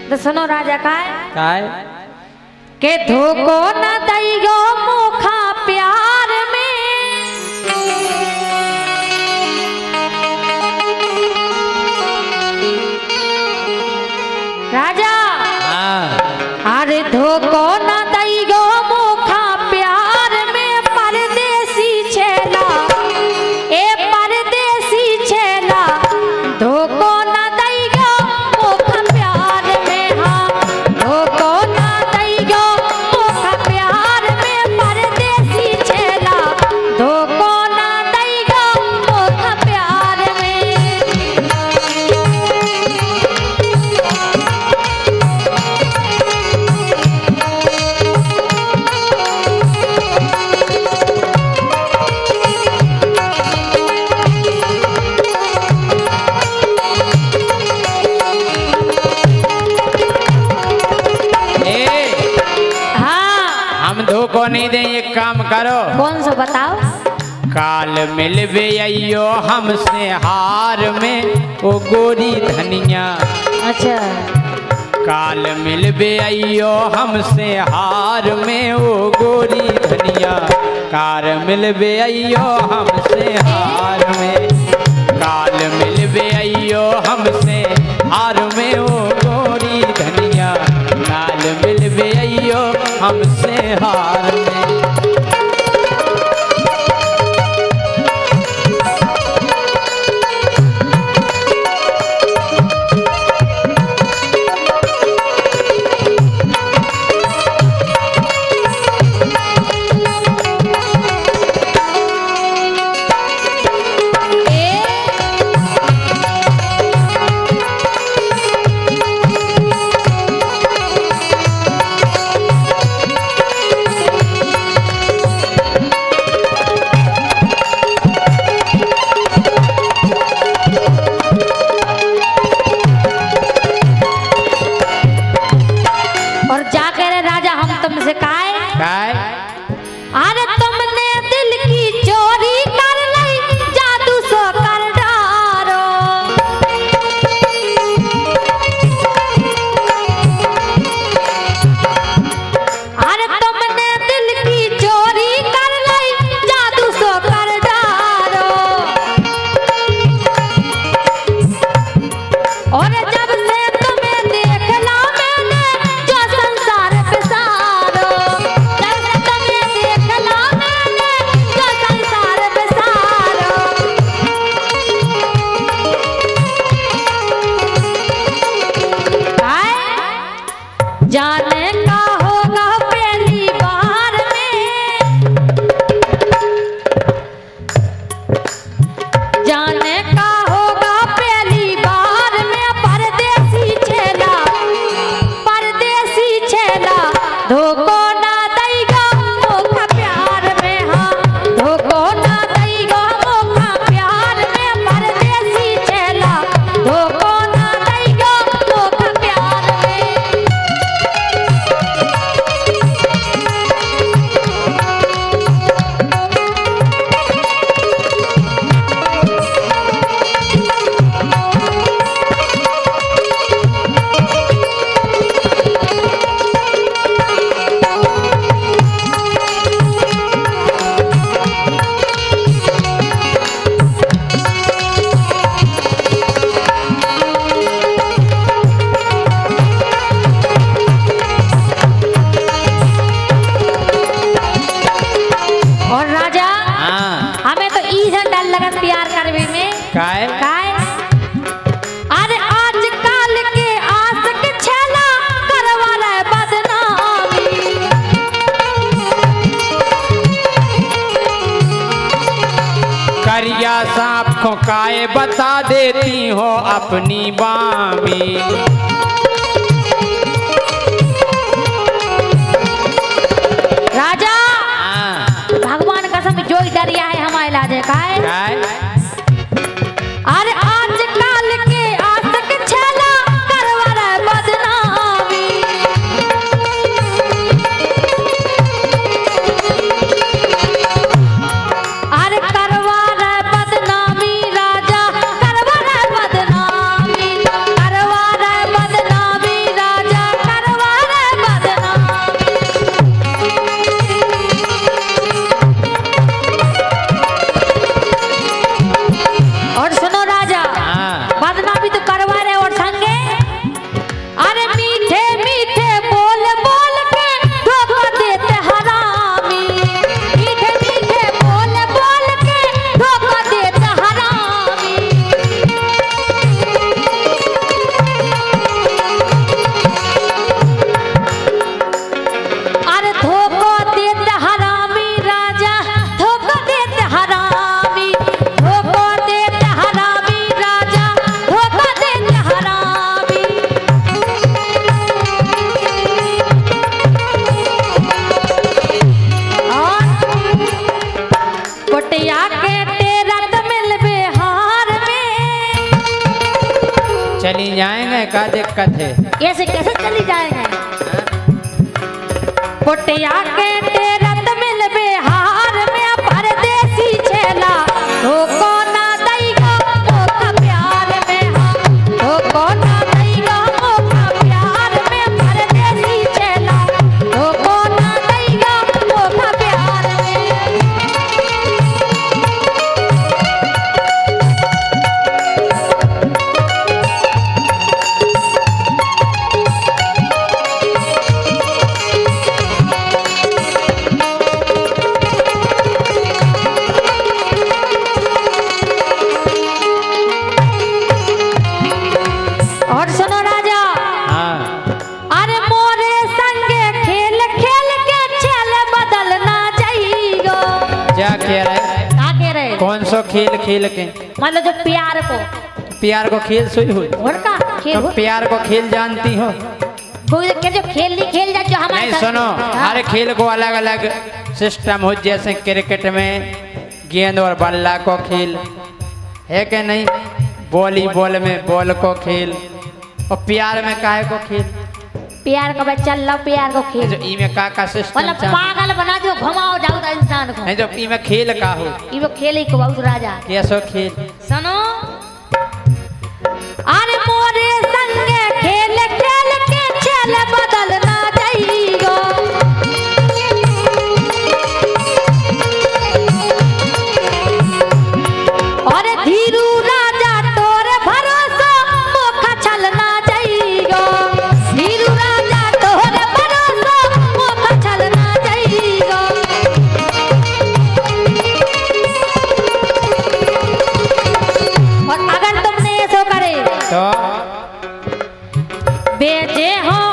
तो सुनो राजा काय के धोखो न दैयो मोखा प्यार में राजा अरे धोखो न दैयो मोखा प्यार में परदेसी छेला ए परदेसी छेला धोखो न दैयो मोखा प्यार में हाँ धोखो न दैयो मोखा प्यार में परदेसी छेला धोखो न दैयो मोखा प्यार में धोखो नहीं दे, एक काम करो। कौन सा बताओ? काल मिलबे अयो हमसे हार में ओ गोरी धनिया। अच्छा काल मिलबे अयो हमसे हार में ओ गोरी धनिया। काल मिलबे अयो हमसे हार में काल मिलबे अयो हमसे हार में ओ गोरी धनिया। काल मिलबे अयो हमसे हार में। अरे तुमने दिल की चोरी कर ली जादू सो कर डारो। अरे तुमने दिल की चोरी कर ली जादू सो कर डारो। और जब से तुम्हें देखला मैंने जो संसार बिसारो। जाने का होगा पहली बार में जाने का होगा पहली बार में परदेसी छेला धोखो ना देगा मोखा प्यार में हाँ धोखो ना देगा मोखा प्यार में परदेसी छेला धोखो ना देगा मोखा प्यार में। और राजा हमें तो इधर डर लगत प्यार करवे में काय अरे आज काल के आशिक छेला करवा रहे बदनामी। करिया सांप को काय बता देती हो अपनी बामी। राजा भगवान कसम जो डरिया है हमारे लाजे का है। अरे आज काल के आशिक छेला करवा रहे बदनामी। अरे करवा रहे बदनामी राजा करवा रहे बदनामी करवा रहे क्या दिक्कत है? ऐसे कैसे चली जाएंगे? पुटिया के तेरत मिल बिहार में परदेसी चेला धोखो ना दैगा मौका प्यार में हाँ धोखो ना दैगा मौका प्यार में परदेसी चेला धोखो ना दैगा मौका प्यार में। और सुनो राजा, हाँ अरे मोरे संगे खेल खेल के चल बदलना चाहिए। क्या कह रहे? क्या कह रहे? कौन सो खेल खेल के? मतलब जो प्यार को खेल सुई हुई? और का खेल तो हो? प्यार को खेल जानती हो? कोई के जो खेल नहीं खेल जा जो हमारे नहीं साथ- सुनो, हाँ। हर खेल को अलग अलग सिस्टम हो, जैसे क्रिकेट में गेंद और बल्ला को खेल है कि नहीं, वॉलीबॉल में बॉल को खेल, और प्यार में काहे को खेल? प्यार का बच्चा लो प्यार को खेल जो ई में का सिस्टम मतलब पागल बना दो घुमाओ जाओ तो इंसान को नहीं, जो ई में खेल का हो? ये वो खेल ही को बहुत राजा। कैसो खेल? सुनो, अरे मोरे संगे खेल खेल के चल बदलना चाहिए। और धीरू राजा तोर भरोसा मोखा चलना चाहिए। धीरू राजा तोर भरोसा मोखा चलना चाहिए। और अगर तुमने ऐसा करे तो बेचे हो